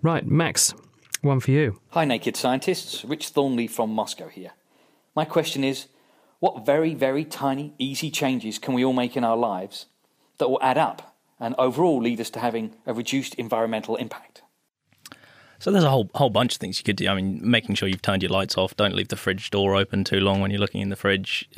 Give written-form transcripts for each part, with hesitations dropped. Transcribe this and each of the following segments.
Right, Max, one for you. Hi, Naked Scientists. Rich Thornley from Moscow here. My question is, what very, very tiny, easy changes can we all make in our lives that will add up and overall lead us to having a reduced environmental impact? So there's a whole bunch of things you could do. I mean, making sure you've turned your lights off. Don't leave the fridge door open too long when you're looking in the fridge.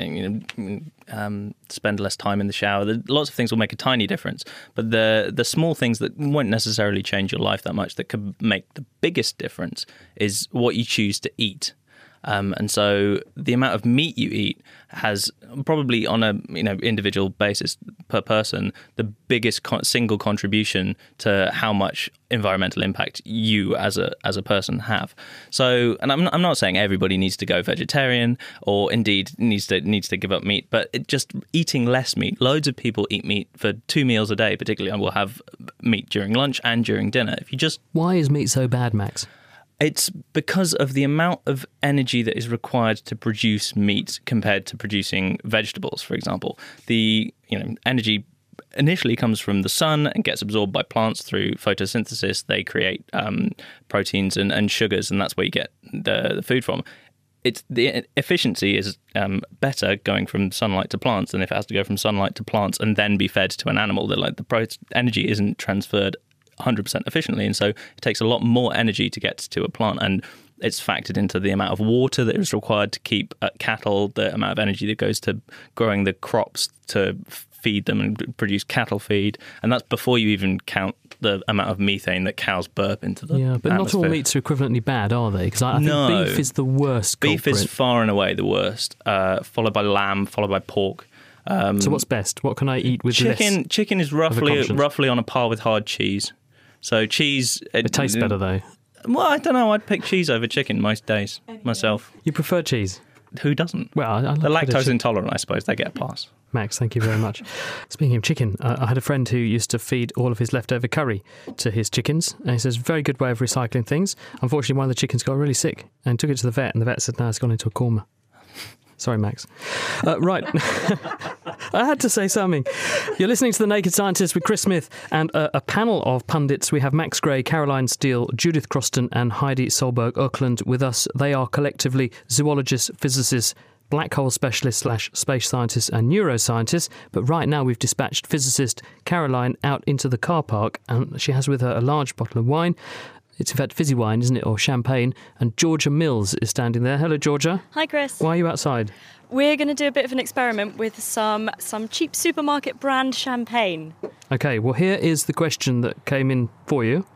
Spend less time in the shower. Lots of things will make a tiny difference. But the small things that won't necessarily change your life that much, that could make the biggest difference, is what you choose to eat. And so the amount of meat you eat has probably, on a individual basis per person, the biggest single contribution to how much environmental impact you as a person have. So, and I'm not saying everybody needs to go vegetarian or indeed needs to give up meat, but just eating less meat. Loads of people eat meat for 2 meals a day. Particularly, I will have meat during lunch and during dinner. Why is meat so bad, Max? It's because of the amount of energy that is required to produce meat compared to producing vegetables, for example. The energy initially comes from the sun and gets absorbed by plants through photosynthesis. They create proteins and sugars, and that's where you get the food from. The efficiency is better going from sunlight to plants than if it has to go from sunlight to plants and then be fed to an animal. The energy isn't transferred 100% efficiently, and so it takes a lot more energy to get to a plant, and it's factored into the amount of water that is required to keep cattle, the amount of energy that goes to growing the crops to feed them and produce cattle feed, and that's before you even count the amount of methane that cows burp into the but atmosphere. Not all meats are equivalently bad, are they? Because I think beef is the worst culprit. Beef is far and away the worst, followed by lamb, followed by pork. So what's best? What can I eat with chicken? less Chicken is roughly on a par with hard cheese. So cheese... It tastes better, though. Well, I don't know. I'd pick cheese over chicken most days, myself. You prefer cheese? Who doesn't? Well, I like the lactose intolerant, I suppose, they get a pass. Max, thank you very much. Speaking of chicken, I had a friend who used to feed all of his leftover curry to his chickens, and he says, very good way of recycling things. Unfortunately, one of the chickens got really sick and took it to the vet, and the vet said, no, it's gone into a coma. Sorry, Max. Right. I had to say something. You're listening to The Naked Scientist with Chris Smith and a panel of pundits. We have Max Gray, Caroline Steele, Judith Croston and Heidi Solberg-Oakland with us. They are collectively zoologists, physicists, black hole specialists / space scientists and neuroscientists. But right now we've dispatched physicist Caroline out into the car park, and she has with her a large bottle of wine. It's in fact fizzy wine, isn't it, or champagne? And Georgia Mills is standing there. Hello, Georgia. Hi, Chris. Why are you outside? We're going to do a bit of an experiment with some cheap supermarket brand champagne. OK, well, here is the question that came in for you.